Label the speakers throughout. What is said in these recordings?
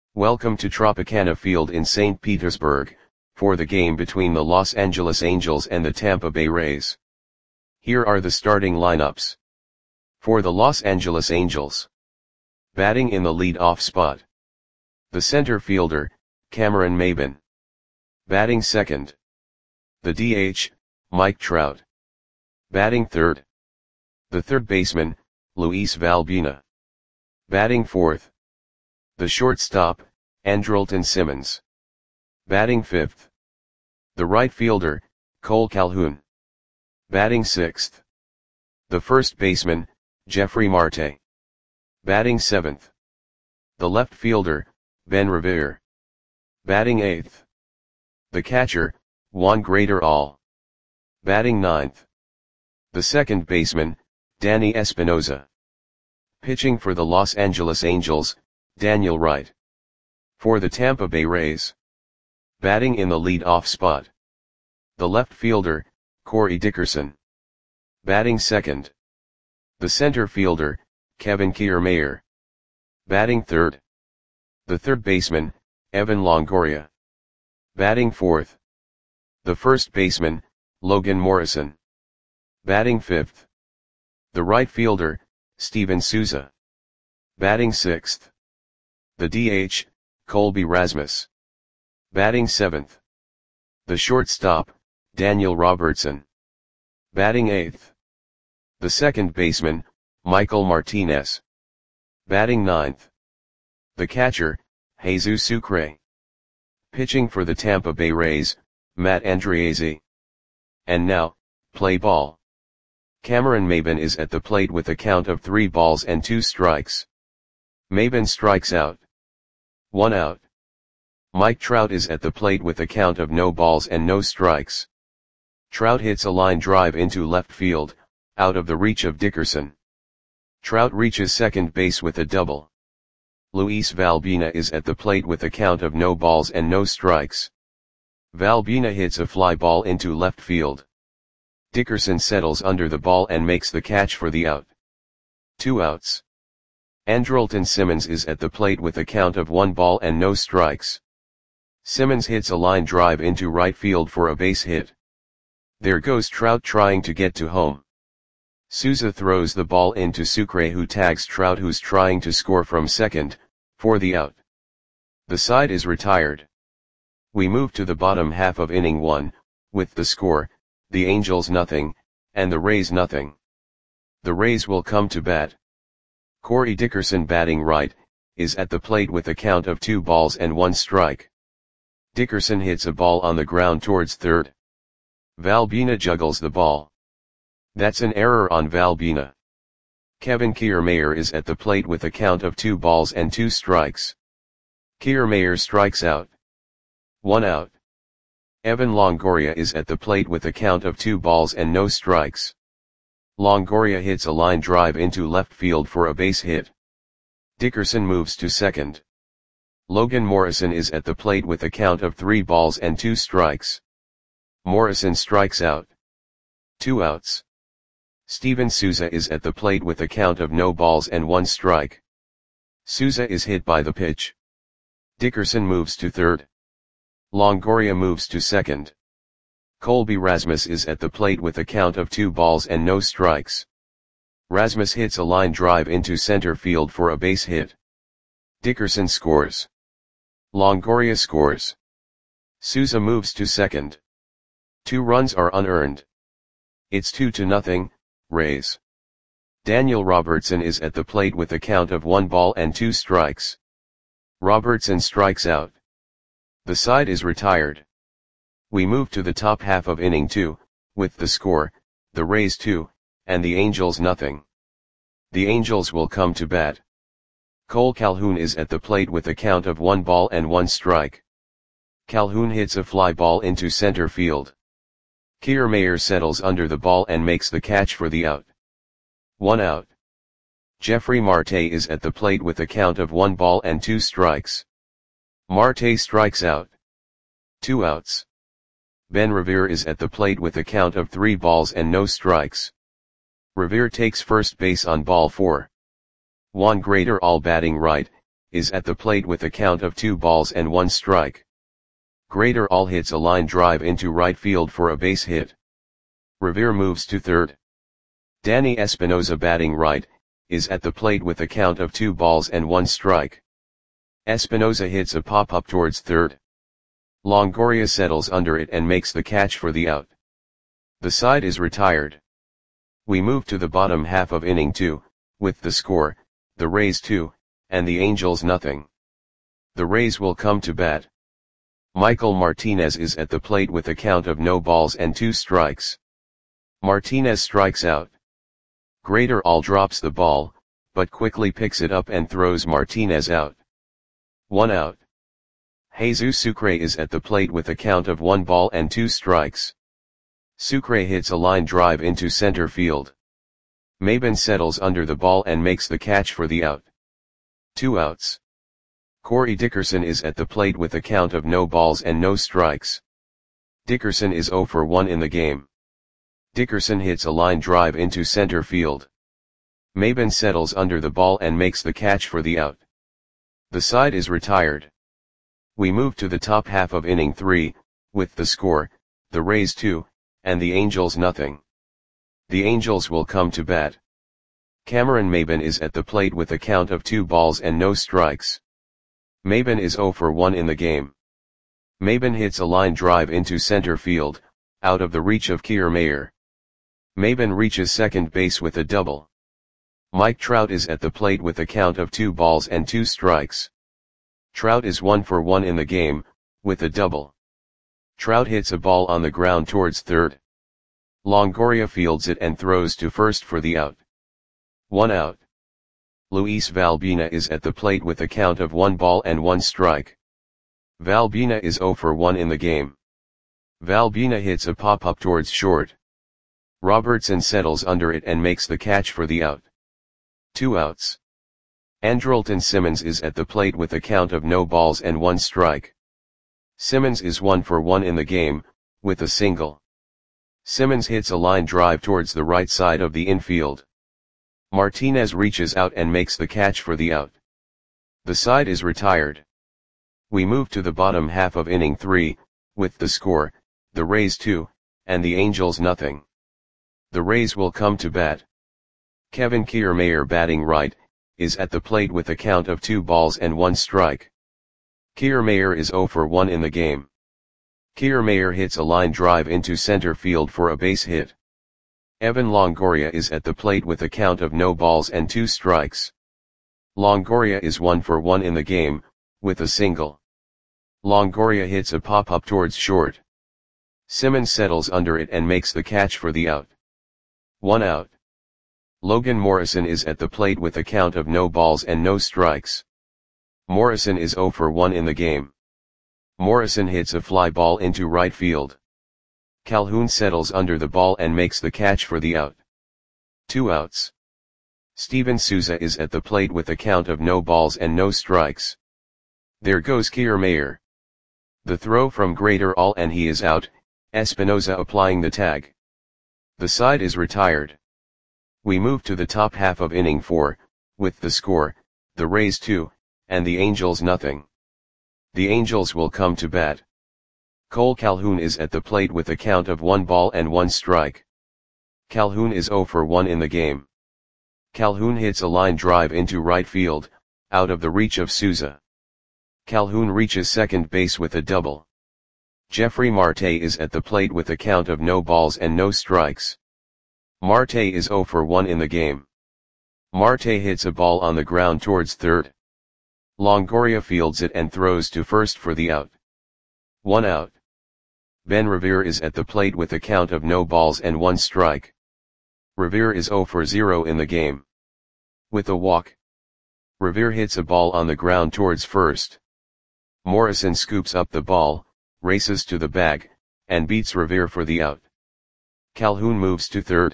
Speaker 1: Welcome to Tropicana Field in St. Petersburg, for the game between the Los Angeles Angels and the Tampa Bay Rays. Here are the starting lineups. For the Los Angeles Angels. Batting in the lead-off spot. The center fielder, Cameron Maybin. Batting second. The DH, Mike Trout. Batting third. The third baseman, Luis Valbuena. Batting fourth. The shortstop, Andrelton Simmons. Batting fifth. The right fielder, Cole Calhoun. Batting sixth. The first baseman, Jeffrey Marte. Batting seventh. The left fielder, Ben Revere. Batting eighth. The catcher, Juan Graterol. Batting ninth. The second baseman, Danny Espinosa. Pitching for the Los Angeles Angels, Daniel Wright. For the Tampa Bay Rays. Batting in the lead-off spot. The left fielder, Corey Dickerson. Batting second. The center fielder, Kevin Kiermaier. Batting third. The third baseman, Evan Longoria. Batting fourth. The first baseman, Logan Morrison. Batting fifth. The right fielder, Steven Souza. Batting sixth. The DH, Colby Rasmus. Batting seventh. The shortstop, Daniel Robertson. Batting eighth. The second baseman, Michael Martinez. Batting ninth. The catcher, Jesus Sucre. Pitching for the Tampa Bay Rays, Matt Andriese. And now, play ball. Cameron Maybin is at the plate with a count of 3 balls and 2 strikes. Maybin strikes out. 1 out. Mike Trout is at the plate with a count of no balls and no strikes. Trout hits a line drive into left field, out of the reach of Dickerson. Trout reaches second base with a double. Luis Valbuena is at the plate with a count of no balls and no strikes. Valbuena hits a fly ball into left field. Dickerson settles under the ball and makes the catch for the out. 2 outs. Andrelton Simmons is at the plate with a count of 1 ball and no strikes. Simmons hits a line drive into right field for a base hit. There goes Trout trying to get to home. Souza throws the ball into Sucre, who tags Trout, who's trying to score from second, for the out. The side is retired. We move to the bottom half of inning 1, with the score, the Angels nothing, and the Rays nothing. The Rays will come to bat. Corey Dickerson, batting right, is at the plate with a count of 2 balls and 1 strike. Dickerson hits a ball on the ground towards third. Valbuena juggles the ball. That's an error on Valbuena. Kevin Kiermaier is at the plate with a count of 2 balls and 2 strikes. Kiermaier strikes out. 1 out. Evan Longoria is at the plate with a count of 2 balls and no strikes. Longoria hits a line drive into left field for a base hit. Dickerson moves to second. Logan Morrison is at the plate with a count of 3 balls and 2 strikes. Morrison strikes out. 2 outs. Steven Souza is at the plate with a count of no balls and 1 strike. Souza is hit by the pitch. Dickerson moves to third. Longoria moves to second. Colby Rasmus is at the plate with a count of 2 balls and no strikes. Rasmus hits a line drive into center field for a base hit. Dickerson scores. Longoria scores. Souza moves to second. 2 runs are unearned. It's 2-0, Rays. Daniel Robertson is at the plate with a count of 1 ball and 2 strikes. Robertson strikes out. The side is retired. We move to the top half of inning 2, with the score, the Rays 2, and the Angels nothing. The Angels will come to bat. Cole Calhoun is at the plate with a count of 1 ball and 1 strike. Calhoun hits a fly ball into center field. Kiermaier settles under the ball and makes the catch for the out. 1 out. Jeffrey Marte is at the plate with a count of 1 ball and 2 strikes. Marte strikes out. 2 outs. Ben Revere is at the plate with a count of 3 balls and no strikes. Revere takes first base on ball 4. Juan Graterol, batting right, is at the plate with a count of 2 balls and 1 strike. Greater All hits a line drive into right field for a base hit. Revere moves to third. Danny Espinosa, batting right, is at the plate with a count of 2 balls and 1 strike. Espinosa hits a pop-up towards third. Longoria settles under it and makes the catch for the out. The side is retired. We move to the bottom half of inning 2, with the score, the Rays 2, and the Angels nothing. The Rays will come to bat. Michael Martinez is at the plate with a count of no balls and 2 strikes. Martinez strikes out. Greater All drops the ball, but quickly picks it up and throws Martinez out. 1 out. Jesus Sucre is at the plate with a count of 1 ball and 2 strikes. Sucre hits a line drive into center field. Maben settles under the ball and makes the catch for the out. 2 outs. Corey Dickerson is at the plate with a count of no balls and no strikes. Dickerson is 0 for 1 in the game. Dickerson hits a line drive into center field. Maben settles under the ball and makes the catch for the out. The side is retired. We move to the top half of inning 3, with the score, the Rays 2, and the Angels nothing. The Angels will come to bat. Cameron Maben is at the plate with a count of 2 balls and no strikes. Maben is 0 for 1 in the game. Maben hits a line drive into center field, out of the reach of Kiermaier. Maben reaches second base with a double. Mike Trout is at the plate with a count of 2 balls and 2 strikes. Trout is 1 for 1 in the game, with a double. Trout hits a ball on the ground towards third. Longoria fields it and throws to first for the out. 1 out. Luis Valbina is at the plate with a count of 1 ball and 1 strike. Valbina is 0 for 1 in the game. Valbina hits a pop-up towards short. Robertson settles under it and makes the catch for the out. 2 outs. Andrelton Simmons is at the plate with a count of no balls and 1 strike. Simmons is 1 for 1 in the game, with a single. Simmons hits a line drive towards the right side of the infield. Martinez reaches out and makes the catch for the out. The side is retired. We move to the bottom half of inning 3, with the score, the Rays 2, and the Angels nothing. The Rays will come to bat. Kevin Kiermaier, batting right, is at the plate with a count of 2 balls and 1 strike. Kiermaier is 0 for 1 in the game. Kiermaier hits a line drive into center field for a base hit. Evan Longoria is at the plate with a count of no balls and 2 strikes. Longoria is 1 for 1 in the game, with a single. Longoria hits a pop-up towards short. Simmons settles under it and makes the catch for the out. 1 out. Logan Morrison is at the plate with a count of no balls and no strikes. Morrison is 0 for 1 in the game. Morrison hits a fly ball into right field. Calhoun settles under the ball and makes the catch for the out. 2 outs. Steven Souza is at the plate with a count of no balls and no strikes. There goes Kiermaier. The throw from Greater All and he is out, Espinosa applying the tag. The side is retired. We move to the top half of inning 4, with the score, the Rays 2, and the Angels nothing. The Angels will come to bat. Cole Calhoun is at the plate with a count of 1 ball and 1 strike. Calhoun is 0 for 1 in the game. Calhoun hits a line drive into right field, out of the reach of Souza. Calhoun reaches second base with a double. Jeffrey Marte is at the plate with a count of no balls and no strikes. Marte is 0 for 1 in the game. Marte hits a ball on the ground towards third. Longoria fields it and throws to first for the out. 1 out. Ben Revere is at the plate with a count of no balls and 1 strike. Revere is 0 for 0 in the game. With a walk. Revere hits a ball on the ground towards first. Morrison scoops up the ball, races to the bag, and beats Revere for the out. Calhoun moves to third.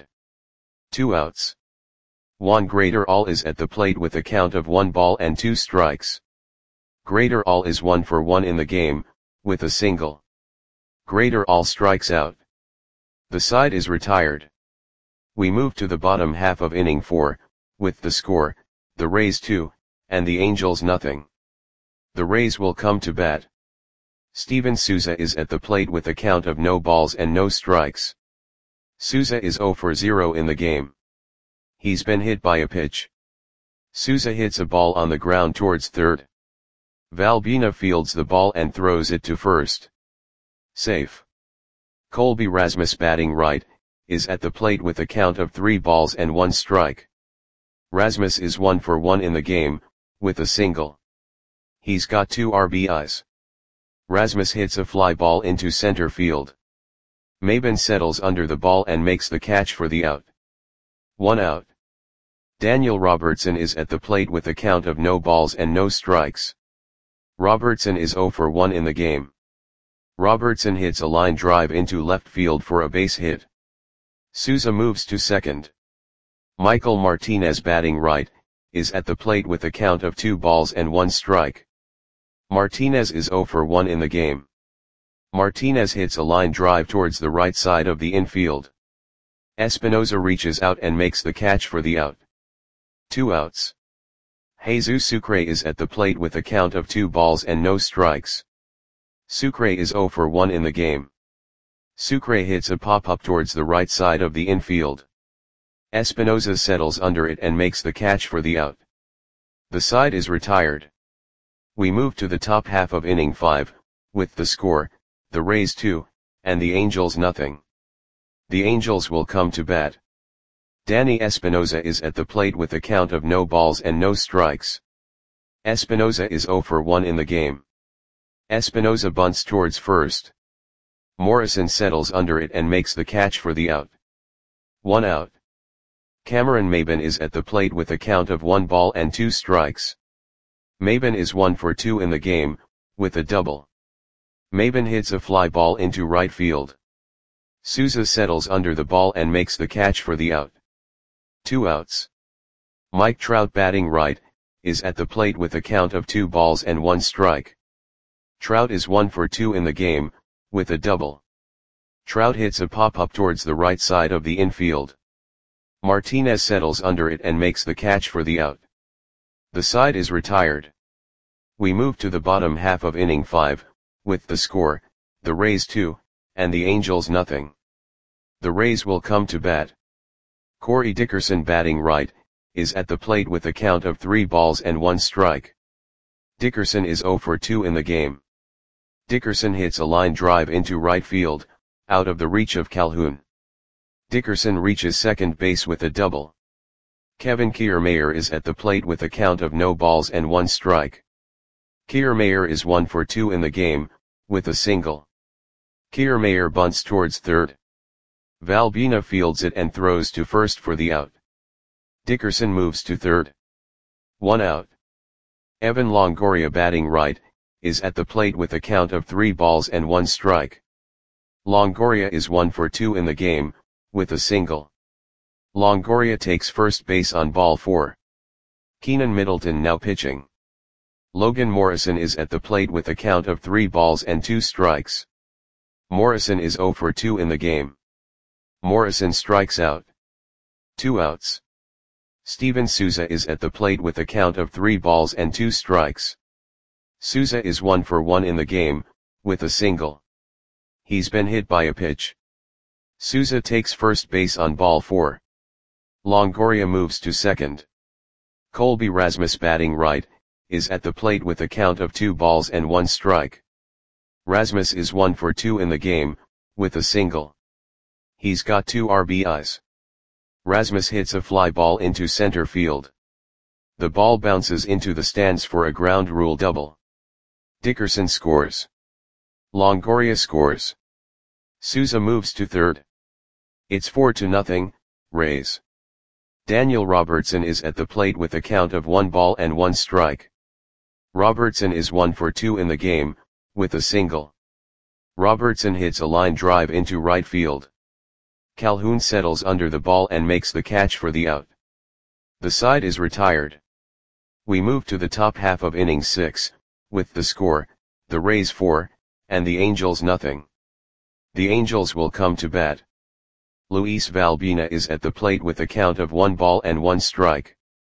Speaker 1: 2 outs. Juan Greater All is at the plate with a count of 1 ball and 2 strikes. Greater All is 1 for 1 in the game, with a single. Greater All strikes out. The side is retired. We move to the bottom half of inning 4, with the score, the Rays 2, and the Angels nothing. The Rays will come to bat. Steven Souza is at the plate with a count of no balls and no strikes. Souza is 0 for 0 in the game. He's been hit by a pitch. Souza hits a ball on the ground towards third. Valbuena fields the ball and throws it to first. Safe. Colby Rasmus, batting right, is at the plate with a count of 3 balls and 1 strike. Rasmus is 1 for 1 in the game, with a single. He's got 2 RBIs. Rasmus hits a fly ball into center field. Maben settles under the ball and makes the catch for the out. 1 out. Daniel Robertson is at the plate with a count of no balls and no strikes. Robertson is 0 for 1 in the game. Robertson hits a line drive into left field for a base hit. Souza moves to second. Michael Martinez, batting right, is at the plate with a count of 2 balls and 1 strike. Martinez is 0 for 1 in the game. Martinez hits a line drive towards the right side of the infield. Espinosa reaches out and makes the catch for the out. 2 outs. Jesus Sucre is at the plate with a count of 2 balls and no strikes. Sucre is 0 for 1 in the game. Sucre hits a pop-up towards the right side of the infield. Espinosa settles under it and makes the catch for the out. The side is retired. We move to the top half of inning 5, with the score, the Rays 2, and the Angels nothing. The Angels will come to bat. Danny Espinosa is at the plate with a count of no balls and no strikes. Espinosa is 0 for 1 in the game. Espinosa bunts towards first. Morrison settles under it and makes the catch for the out. 1 out. Cameron Maben is at the plate with a count of 1 ball and 2 strikes. Maben is 1 for 2 in the game, with a double. Maben hits a fly ball into right field. Souza settles under the ball and makes the catch for the out. 2 outs. Mike Trout, batting right, is at the plate with a count of 2 balls and 1 strike. Trout is 1 for 2 in the game, with a double. Trout hits a pop-up towards the right side of the infield. Martinez settles under it and makes the catch for the out. The side is retired. We move to the bottom half of inning 5, with the score, the Rays 2, and the Angels nothing. The Rays will come to bat. Corey Dickerson, batting right, is at the plate with a count of 3 balls and 1 strike. Dickerson is 0 for 2 in the game. Dickerson hits a line drive into right field, out of the reach of Calhoun. Dickerson reaches second base with a double. Kevin Kiermaier is at the plate with a count of no balls and 1 strike. Kiermaier is 1 for 2 in the game, with a single. Kiermaier bunts towards third. Valbuena fields it and throws to first for the out. Dickerson moves to third. 1 out. Evan Longoria, batting right, is at the plate with a count of 3 balls and 1 strike. Longoria is 1 for 2 in the game, with a single. Longoria takes first base on ball 4. Keenan Middleton now pitching. Logan Morrison is at the plate with a count of 3 balls and 2 strikes. Morrison is 0 for 2 in the game. Morrison strikes out. 2 outs. Steven Souza is at the plate with a count of 3 balls and 2 strikes. Souza is 1 for 1 in the game, with a single. He's been hit by a pitch. Souza takes first base on ball 4. Longoria moves to second. Colby Rasmus, batting right, is at the plate with a count of 2 balls and 1 strike. Rasmus is 1 for 2 in the game, with a single. He's got 2 RBIs. Rasmus hits a fly ball into center field. The ball bounces into the stands for a ground rule double. Dickerson scores. Longoria scores. Souza moves to third. It's 4-0, Rays. Daniel Robertson is at the plate with a count of 1 ball and 1 strike. Robertson is 1 for 2 in the game, with a single. Robertson hits a line drive into right field. Calhoun settles under the ball and makes the catch for the out. The side is retired. We move to the top half of inning 6, with the score, the Rays 4, and the Angels nothing. The Angels will come to bat. Luis Valbuena is at the plate with a count of 1 ball and 1 strike.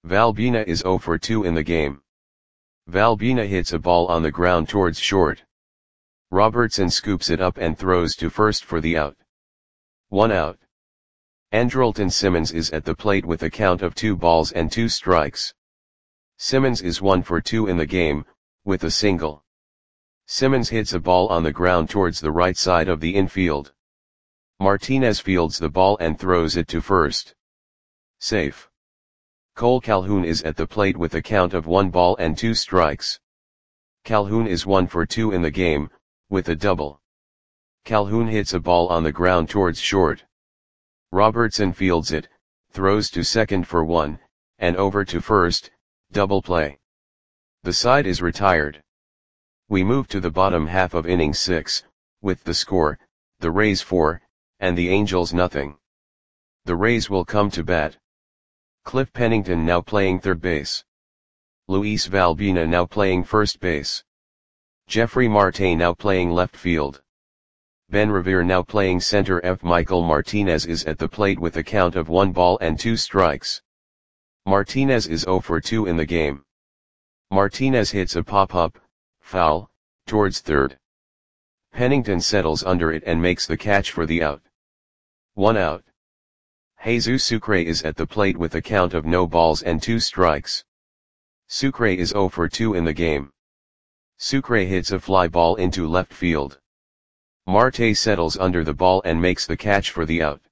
Speaker 1: Valbuena is 0 for 2 in the game. Valbuena hits a ball on the ground towards short. Robertson scoops it up and throws to first for the out. 1 out. Andrelton Simmons is at the plate with a count of 2 balls and 2 strikes. Simmons is 1 for 2 in the game, with a single. Simmons hits a ball on the ground towards the right side of the infield. Martinez fields the ball and throws it to first. Safe. Cole Calhoun is at the plate with a count of 1 ball and 2 strikes. Calhoun is 1 for 2 in the game, with a double. Calhoun hits a ball on the ground towards short. Robertson fields it, throws to second for 1, and over to first, double play. The side is retired. We move to the bottom half of inning 6, with the score, the Rays 4, and the Angels nothing. The Rays will come to bat. Cliff Pennington now playing third base. Luis Valbuena now playing first base. Jeffrey Marte now playing left field. Ben Revere now playing center. Michael Martinez is at the plate with a count of 1 ball and 2 strikes. Martinez is 0 for 2 in the game. Martinez hits a pop-up, foul, towards third. Pennington settles under it and makes the catch for the out. 1 out. Jesus Sucre is at the plate with a count of no balls and 2 strikes. Sucre is 0 for 2 in the game. Sucre hits a fly ball into left field. Marte settles under the ball and makes the catch for the out.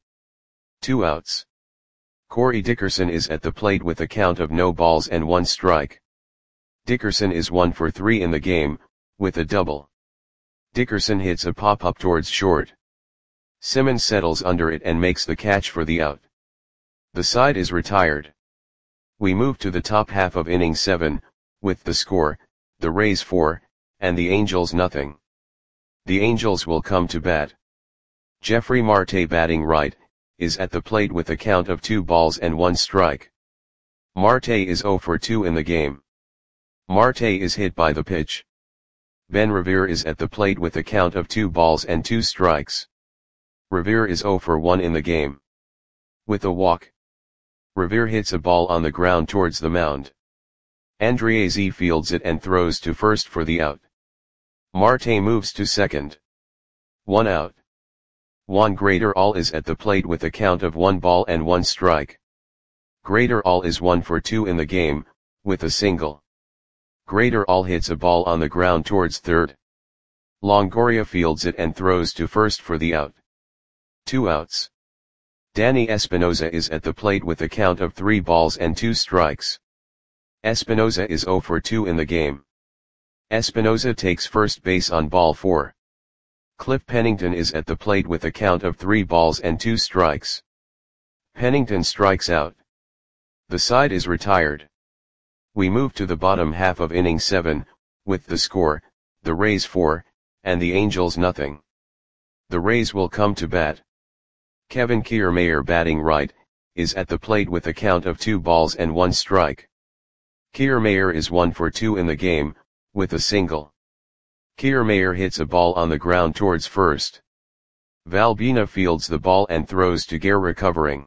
Speaker 1: 2 outs. Corey Dickerson is at the plate with a count of no balls and 1 strike. Dickerson is 1 for 3 in the game, with a double. Dickerson hits a pop-up towards short. Simmons settles under it and makes the catch for the out. The side is retired. We move to the top half of inning 7, with the score, the Rays 4, and the Angels nothing. The Angels will come to bat. Jeffrey Marte batting right, is at the plate with a count of 2 balls and 1 strike. Marte is 0 for 2 in the game. Marte is hit by the pitch. Ben Revere is at the plate with a count of 2 balls and 2 strikes. Revere is 0 for 1 in the game. With a walk. Revere hits a ball on the ground towards the mound. Andriese fields it and throws to first for the out. Marte moves to second. 1 out. Juan Graterol is at the plate with a count of 1 ball and 1 strike. Graterol is 1 for 2 in the game, with a single. Graterol hits a ball on the ground towards third. Longoria fields it and throws to first for the out. 2 outs. Danny Espinosa is at the plate with a count of 3 balls and 2 strikes. Espinosa is 0 for 2 in the game. Espinosa takes first base on ball 4. Cliff Pennington is at the plate with a count of 3 balls and 2 strikes. Pennington strikes out. The side is retired. We move to the bottom half of inning 7, with the score, the Rays 4, and the Angels nothing. The Rays will come to bat. Kevin Kiermaier batting right, is at the plate with a count of 2 balls and 1 strike. Kiermaier is 1 for 2 in the game, with a single. Kiermaier hits a ball on the ground towards first. Valbuena fields the ball and throws to Gare recovering.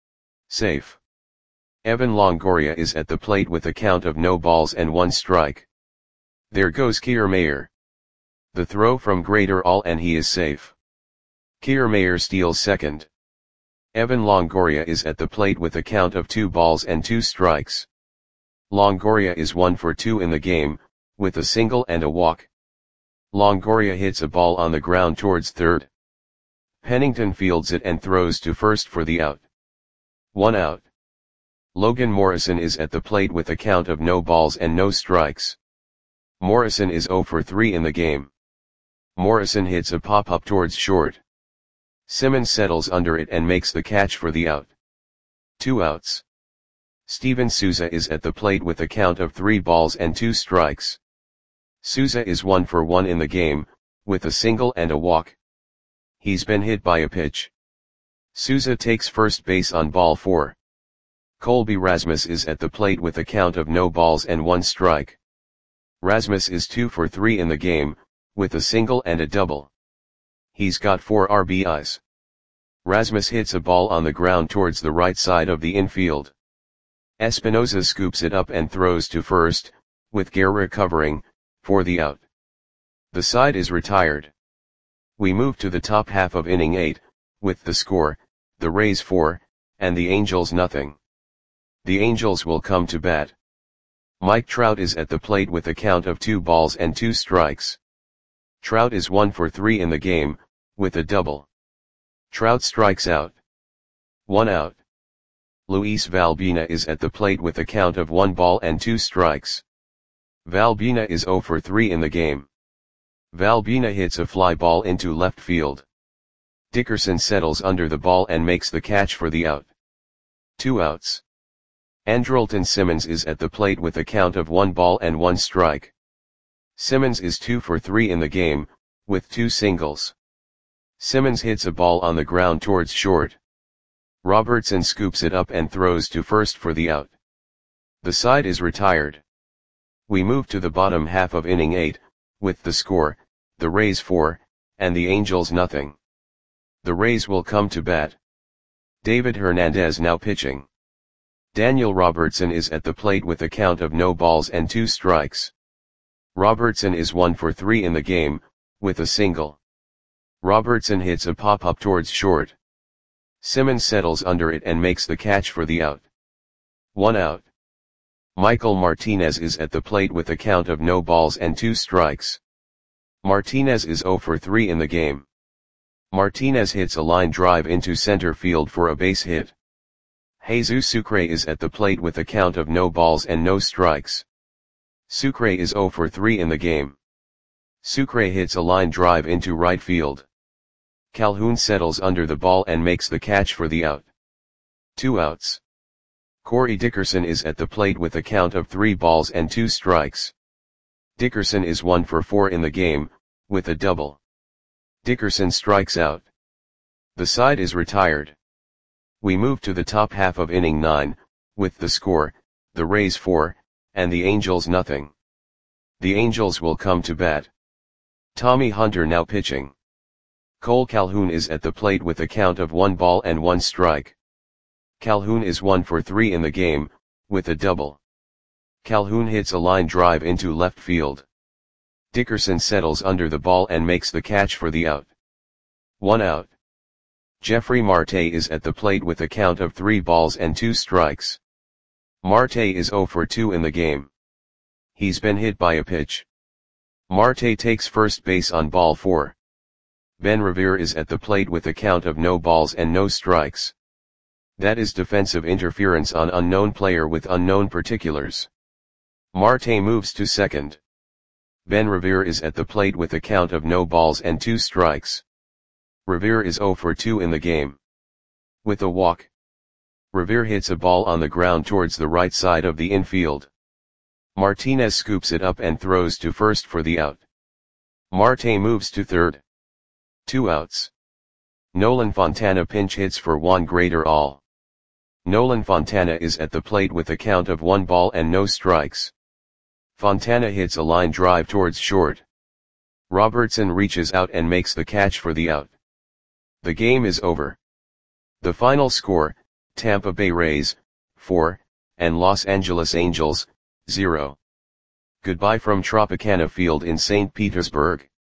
Speaker 1: Safe. Evan Longoria is at the plate with a count of no balls and 1 strike. There goes Kiermaier. The throw from Graterol and he is safe. Kiermaier steals second. Evan Longoria is at the plate with a count of 2 balls and 2 strikes. Longoria is 1 for 2 in the game, with a single and a walk. Longoria hits a ball on the ground towards third. Pennington fields it and throws to first for the out. 1 out. Logan Morrison is at the plate with a count of no balls and no strikes. Morrison is 0 for 3 in the game. Morrison hits a pop-up towards short. Simmons settles under it and makes the catch for the out. 2 outs. Steven Souza is at the plate with a count of 3 balls and 2 strikes. Souza is 1 for 1 in the game, with a single and a walk. He's been hit by a pitch. Souza takes first base on ball 4. Colby Rasmus is at the plate with a count of no balls and 1 strike. Rasmus is 2 for 3 in the game, with a single and a double. He's got 4 RBIs. Rasmus hits a ball on the ground towards the right side of the infield. Espinosa scoops it up and throws to first, with Guerra covering, for the out. The side is retired. We move to the top half of inning 8, with the score, the Rays 4, and the Angels nothing. The Angels will come to bat. Mike Trout is at the plate with a count of 2 balls and 2 strikes. Trout is 1 for 3 in the game, with a double. Trout strikes out. 1 out. Luis Valbuena is at the plate with a count of 1 ball and 2 strikes. Valbuena is 0 for 3 in the game. Valbuena hits a fly ball into left field. Dickerson settles under the ball and makes the catch for the out. 2 outs. Andrelton Simmons is at the plate with a count of 1 ball and 1 strike. Simmons is 2 for 3 in the game, with 2 singles. Simmons hits a ball on the ground towards short. Robertson scoops it up and throws to first for the out. The side is retired. We move to the bottom half of inning 8, with the score, the Rays 4, and the Angels nothing. The Rays will come to bat. David Hernandez now pitching. Daniel Robertson is at the plate with a count of no balls and 2 strikes. Robertson is 1 for 3 in the game, with a single. Robertson hits a pop-up towards short. Simmons settles under it and makes the catch for the out. 1 out. Michael Martinez is at the plate with a count of no balls and 2 strikes. Martinez is 0 for 3 in the game. Martinez hits a line drive into center field for a base hit. Jesus Sucre is at the plate with a count of no balls and no strikes. Sucre is 0 for 3 in the game. Sucre hits a line drive into right field. Calhoun settles under the ball and makes the catch for the out. 2 outs. Corey Dickerson is at the plate with a count of 3 balls and 2 strikes. Dickerson is 1 for 4 in the game, with a double. Dickerson strikes out. The side is retired. We move to the top half of inning 9, with the score, the Rays 4, and the Angels nothing. The Angels will come to bat. Tommy Hunter now pitching. Cole Calhoun is at the plate with a count of 1 ball and 1 strike. Calhoun is 1 for 3 in the game, with a double. Calhoun hits a line drive into left field. Dickerson settles under the ball and makes the catch for the out. 1 out. Jeffrey Marte is at the plate with a count of 3 balls and 2 strikes. Marte is 0 for 2 in the game. He's been hit by a pitch. Marte takes first base on ball 4. Ben Revere is at the plate with a count of no balls and no strikes. That is defensive interference on unknown player with unknown particulars. Marte moves to second. Ben Revere is at the plate with a count of no balls and 2 strikes. Revere is 0 for 2 in the game. With a walk. Revere hits a ball on the ground towards the right side of the infield. Martinez scoops it up and throws to first for the out. Marte moves to third. 2 outs. Nolan Fontana pinch hits for Juan Graterol. Nolan Fontana is at the plate with a count of 1 ball and no strikes. Fontana hits a line drive towards short. Robertson reaches out and makes the catch for the out. The game is over. The final score, Tampa Bay Rays, 4, and Los Angeles Angels, 0. Goodbye from Tropicana Field in St. Petersburg.